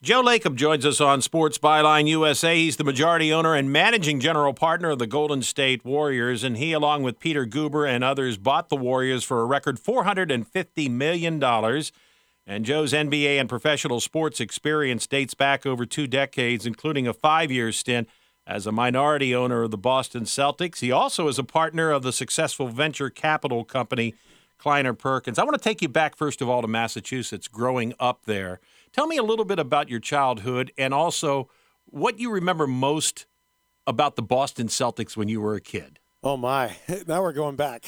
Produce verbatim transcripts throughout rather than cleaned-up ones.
Joe Lacob joins us on Sports Byline U S A. He's the majority owner and managing general partner of the Golden State Warriors, and he, along with Peter Guber and others, bought the Warriors for a record four hundred fifty million dollars. And Joe's N B A and professional sports experience dates back over two decades, including a five-year stint as a minority owner of the Boston Celtics. He also is a partner of the successful venture capital company Kleiner Perkins. I want to take you back, first of all, to Massachusetts, growing up there. Tell me a little bit about your childhood and also what you remember most about the Boston Celtics when you were a kid. Oh, my. Now we're going back.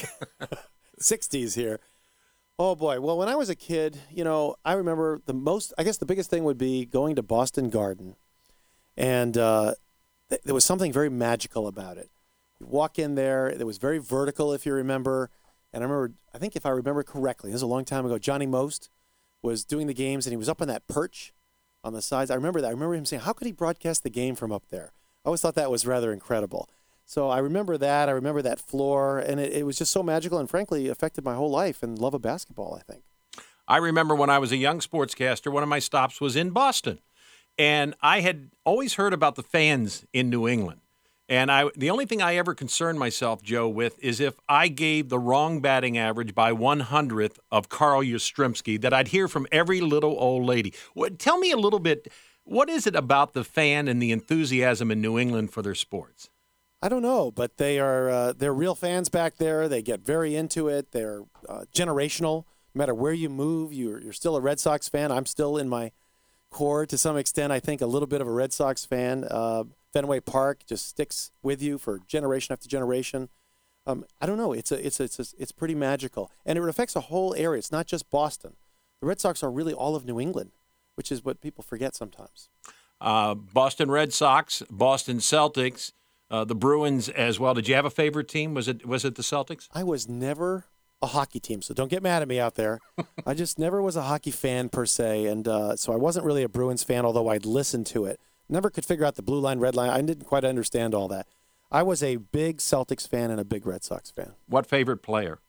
sixties here. Oh, boy. Well, when I was a kid, you know, I remember the most, I guess the biggest thing would be going to Boston Garden. And uh, th- there was something very magical about it. You walk in there. It was very vertical, if you remember. And I remember, I think if I remember correctly, this is a long time ago, Johnny Most was doing the games, and he was up on that perch on the sides. I remember that. I remember him saying, how could he broadcast the game from up there? I always thought that was rather incredible. So I remember that. I remember that floor, and it, it was just so magical and, frankly, affected my whole life and love of basketball, I think. I remember when I was a young sportscaster, one of my stops was in Boston. And I had always heard about the fans in New England. And I, the only thing I ever concerned myself, Joe, with is if I gave the wrong batting average by one hundredth of Carl Yastrzemski, that I'd hear from every little old lady. What, tell me a little bit, what is it about the fan and the enthusiasm in New England for their sports? I don't know, but they are uh, they're real fans back there. They get very into it. They're uh, generational. No matter where you move, you're, you're still a Red Sox fan. I'm still in my core to some extent, I think, a little bit of a Red Sox fan. Uh, Fenway Park just sticks with you for generation after generation. Um, I don't know. It's a, it's a, it's a, it's pretty magical, and it affects a whole area. It's not just Boston. The Red Sox are really all of New England, which is what people forget sometimes. Uh, Boston Red Sox, Boston Celtics, uh, the Bruins as well. Did you have a favorite team? Was it was it the Celtics? I was never a hockey team, so don't get mad at me out there. I just never was a hockey fan per se, and uh, so I wasn't really a Bruins fan, although I'd listen to it. Never could figure out the blue line, red line. I didn't quite understand all that. I was a big Celtics fan and a big Red Sox fan. What favorite player?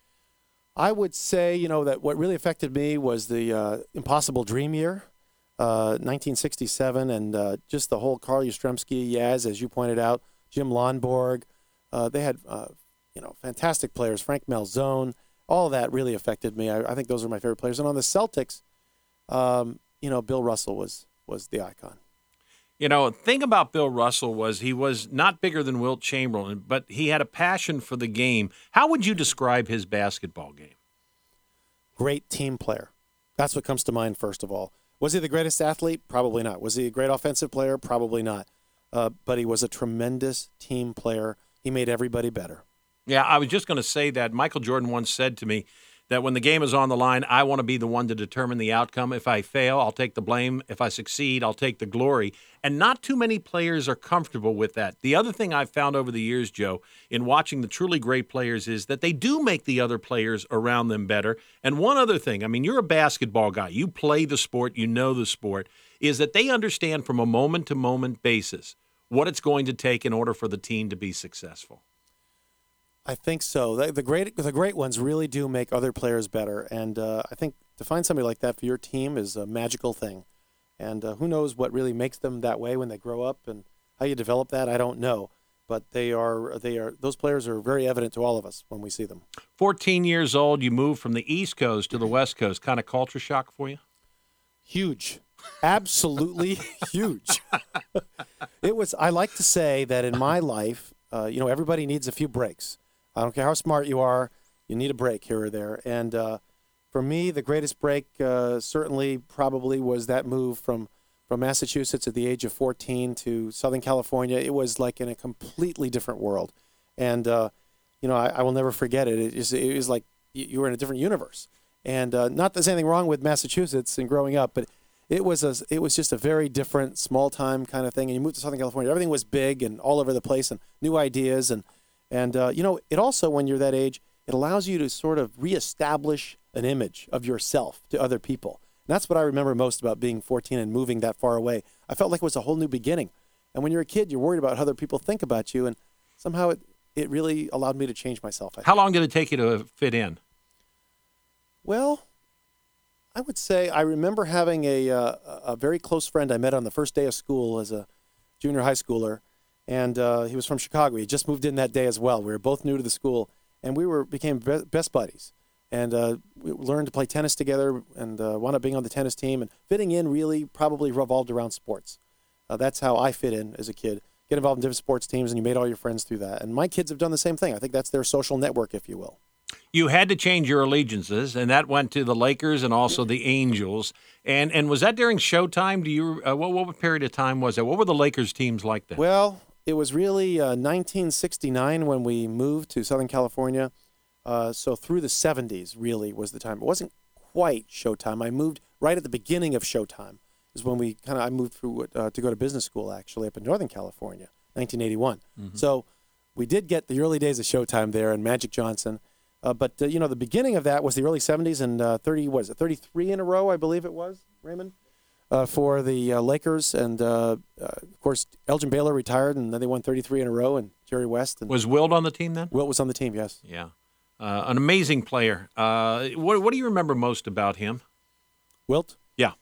I would say, you know, that what really affected me was the uh, Impossible Dream year, uh, nineteen sixty-seven, and uh, just the whole Carl Yastrzemski, Yaz, as you pointed out, Jim Lonborg. Uh, they had, uh, you know, fantastic players. Frank Malzone. All of that really affected me. I, I think those are my favorite players. And on the Celtics, um, you know, Bill Russell was was the icon. You know, the thing about Bill Russell was he was not bigger than Wilt Chamberlain, but he had a passion for the game. How would you describe his basketball game? Great team player. That's what comes to mind first of all. Was he the greatest athlete? Probably not. Was he a great offensive player? Probably not. Uh, but he was a tremendous team player. He made everybody better. Yeah, I was just going to say that. Michael Jordan once said to me that when the game is on the line, I want to be the one to determine the outcome. If I fail, I'll take the blame. If I succeed, I'll take the glory. And not too many players are comfortable with that. The other thing I've found over the years, Joe, in watching the truly great players is that they do make the other players around them better. And one other thing, I mean, you're a basketball guy. You play the sport. You know the sport, is that they understand from a moment-to-moment basis what it's going to take in order for the team to be successful. I think so. The, the great the great ones really do make other players better. And uh, I think to find somebody like that for your team is a magical thing. And uh, who knows what really makes them that way when they grow up and how you develop that, I don't know. But they are they are those players are very evident to all of us when we see them. fourteen years old, you moved from the East Coast to the West Coast. Kind of culture shock for you? Huge. Absolutely huge. It was. I like to say that in my life, uh, you know, everybody needs a few breaks. I don't care how smart you are, you need a break here or there. And uh, for me, the greatest break uh, certainly probably was that move from, from Massachusetts at the age of fourteen to Southern California. It was like in a completely different world. And, uh, you know, I, I will never forget it. It, is, it was like you were in a different universe. And uh, not that there's anything wrong with Massachusetts and growing up, but it was a, it was just a very different, small-time kind of thing. And you moved to Southern California. Everything was big and all over the place and new ideas and And, uh, you know, it also, when you're that age, it allows you to sort of reestablish an image of yourself to other people. And that's what I remember most about being fourteen and moving that far away. I felt like it was a whole new beginning. And when you're a kid, you're worried about how other people think about you. And somehow it, it really allowed me to change myself. I How think. long did it take you to fit in? Well, I would say I remember having a uh, a very close friend I met on the first day of school as a junior high schooler, and uh, he was from Chicago. He just moved in that day as well. We were both new to the school, and we were became be- best buddies. And uh, we learned to play tennis together, and uh, wound up being on the tennis team. And fitting in really probably revolved around sports. Uh, that's how I fit in as a kid. Get involved in different sports teams, and you made all your friends through that. And my kids have done the same thing. I think that's their social network, if you will. You had to change your allegiances, and that went to the Lakers and also the Angels. And and was that during Showtime? Do you uh, what what period of time was that? What were the Lakers teams like then? Well, it was really uh, nineteen sixty-nine when we moved to Southern California. Uh, so through the seventies, really, was the time. It wasn't quite Showtime. I moved right at the beginning of Showtime. Is when we kind of I moved through uh, to go to business school actually up in Northern California, nineteen eighty-one. Mm-hmm. So we did get the early days of Showtime there and Magic Johnson. Uh, but, uh, you know, the beginning of that was the early seventies and uh, thirty, what is it, thirty-three in a row, I believe it was, Raymond, uh, for the uh, Lakers. And, uh, uh, of course, Elgin Baylor retired, and then they won thirty-three in a row, and Jerry West. And was Wilt on the team then? Wilt was on the team, yes. Yeah. Uh, an amazing player. Uh, what, what do you remember most about him? Wilt? Yeah.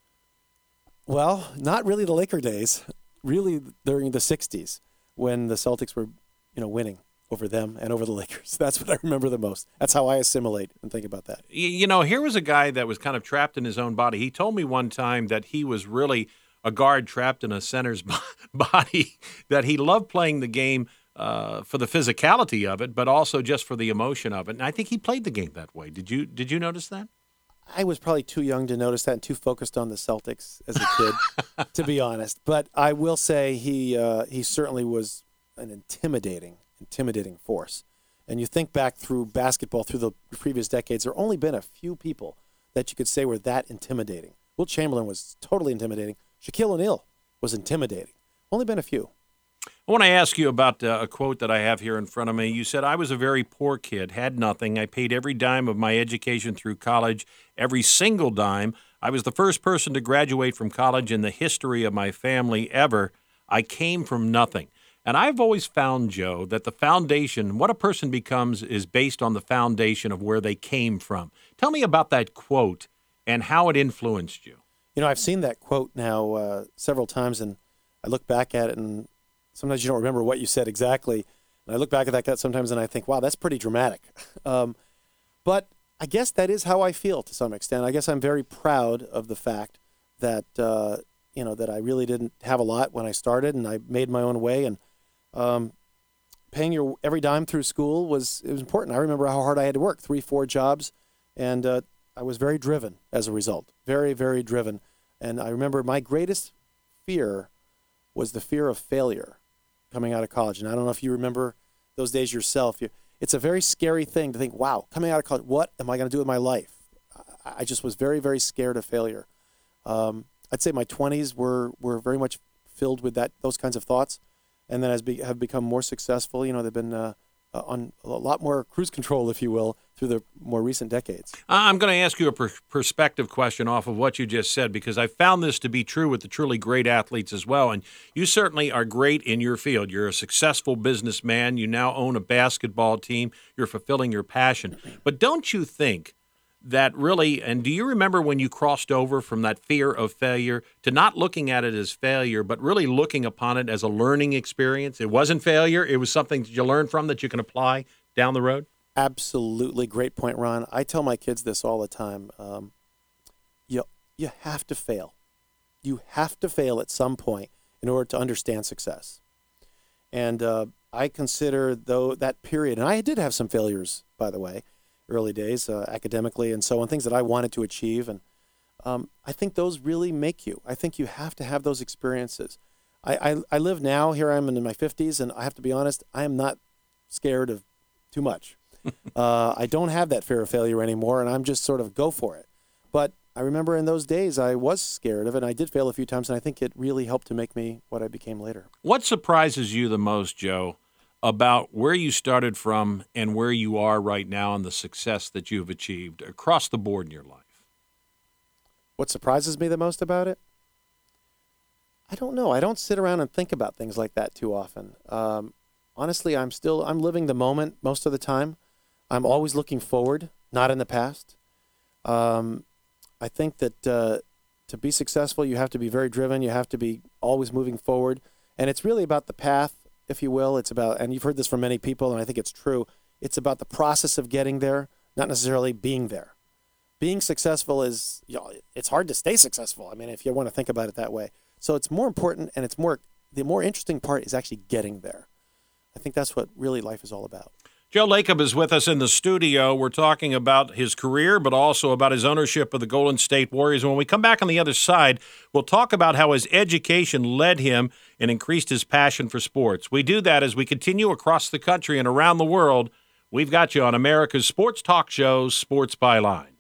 Well, not really the Laker days. Really during the sixties when the Celtics were, you know, winning over them and over the Lakers. That's what I remember the most. That's how I assimilate and think about that. You know, here was a guy that was kind of trapped in his own body. He told me one time that he was really a guard trapped in a center's body, that he loved playing the game uh, for the physicality of it, but also just for the emotion of it. And I think he played the game that way. Did you Did you notice that? I was probably too young to notice that and too focused on the Celtics as a kid, to be honest. But I will say he uh, he certainly was an intimidating intimidating force. And you think back through basketball through the previous decades, there have only been a few people that you could say were that intimidating. Wilt Chamberlain was totally intimidating. Shaquille O'Neal was intimidating. Only been a few. I want to ask you about uh, a quote that I have here in front of me. You said, "I was a very poor kid, had nothing. I paid every dime of my education through college, every single dime. I was the first person to graduate from college in the history of my family ever. I came from nothing." And I've always found, Joe, that the foundation, what a person becomes, is based on the foundation of where they came from. Tell me about that quote and how it influenced you. You know, I've seen that quote now uh, several times, and I look back at it, and sometimes you don't remember what you said exactly. And I look back at that quote sometimes, and I think, wow, that's pretty dramatic. um, but I guess that is how I feel to some extent. I guess I'm very proud of the fact that, uh, you know, that I really didn't have a lot when I started, and I made my own way, and Um, paying your every dime through school was it was important. I remember how hard I had to work, three, four jobs, and uh, I was very driven as a result, very, very driven. And I remember my greatest fear was the fear of failure coming out of college. And I don't know if you remember those days yourself. You, it's a very scary thing to think, wow, coming out of college, what am I going to do with my life? I, I just was very, very scared of failure. Um, I'd say my twenties were were very much filled with that those kinds of thoughts. And then as be, have become more successful, you know, they've been uh, uh, on a lot more cruise control, if you will, through the more recent decades. I'm going to ask you a per- perspective question off of what you just said, because I found this to be true with the truly great athletes as well. And you certainly are great in your field. You're a successful businessman. You now own a basketball team. You're fulfilling your passion. But don't you think that really, and do you remember when you crossed over from that fear of failure to not looking at it as failure, but really looking upon it as a learning experience? It wasn't failure. It was something that you learned from that you can apply down the road? Absolutely. Great point, Ron. I tell my kids this all the time. Um, you, you have to fail. You have to fail at some point in order to understand success. And uh, I consider, though, that period, and I did have some failures, by the way, early days, uh, academically and so on, things that I wanted to achieve. And um, I think those really make you. I think you have to have those experiences. I, I, I live now, here I am in my fifties, and I have to be honest, I am not scared of too much. uh, I don't have that fear of failure anymore, and I'm just sort of go for it. But I remember in those days I was scared of it, and I did fail a few times, and I think it really helped to make me what I became later. What surprises you the most, Joe, about where you started from and where you are right now and the success that you've achieved across the board in your life? What surprises me the most about it? I don't know. I don't sit around and think about things like that too often. Um, honestly, I'm still, I'm living the moment most of the time. I'm always looking forward, not in the past. Um, I think that uh, to be successful, you have to be very driven. You have to be always moving forward. And it's really about the path, if you will. It's about, and you've heard this from many people, and I think it's true, it's about the process of getting there, not necessarily being there. Being successful is, you know, it's hard to stay successful. I mean, if you want to think about it that way. So it's more important, and it's more, the more interesting part is actually getting there. I think that's what really life is all about. Joe Lacob is with us in the studio. We're talking about his career, but also about his ownership of the Golden State Warriors. And when we come back on the other side, we'll talk about how his education led him and increased his passion for sports. We do that as we continue across the country and around the world. We've got you on America's sports talk show, Sports Byline.